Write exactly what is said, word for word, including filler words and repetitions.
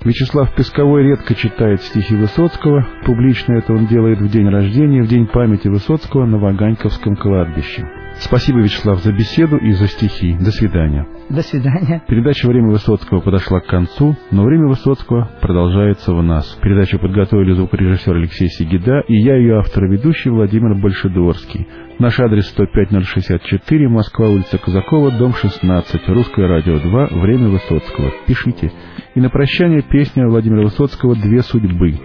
Вячеслав Песковой редко читает стихи Высоцкого. Публично это он делает в день рождения, в день памяти Высоцкого на Ваганьковском кладбище. Спасибо, Вячеслав, за беседу и за стихи. До свидания. До свидания. Передача «Время Высоцкого» подошла к концу, но «Время Высоцкого» продолжается в нас. Передачу подготовили звукорежиссер Алексей Сигида и я, ее автор и ведущий Владимир Большедворский. Наш адрес сто пять ноль шестьдесят четыре, Москва, улица Казакова, дом шестнадцать, Русское радио два, «Время Высоцкого». Пишите. И на прощание песня Владимира Высоцкого «Две судьбы».